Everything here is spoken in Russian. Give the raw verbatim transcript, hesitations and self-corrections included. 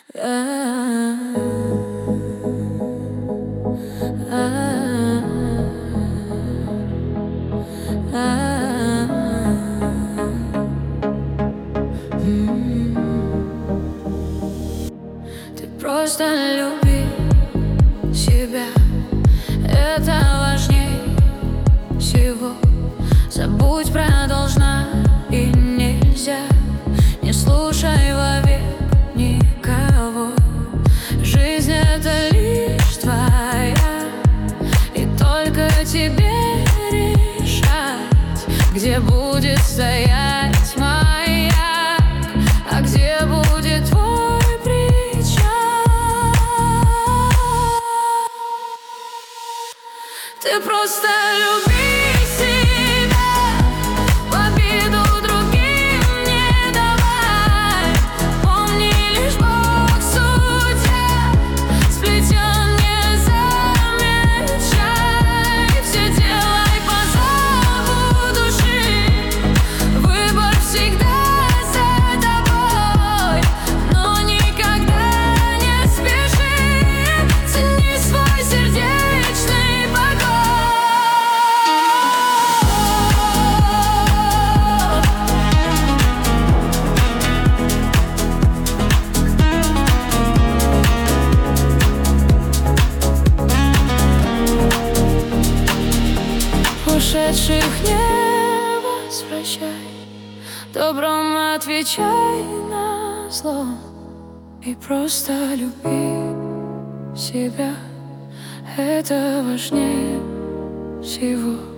Ты просто люби себя, это важней всего. Забудь про должна и нельзя, не слушай вовек никого. Жизнь — это лишь твоя, и только тебе решать, где будет стоять маяк, а где будет твой причал. Ты просто люби себя, в обиду другим не давай. Помни, лишь Бог судья, сплетен не замечай. Все делай по зову души, выбор всегда за тобой, но никогда не спеши, цени свой сердечный покой. Ушедших не возвращай, добром отвечай на зло, и просто люби себя, это важнее всего.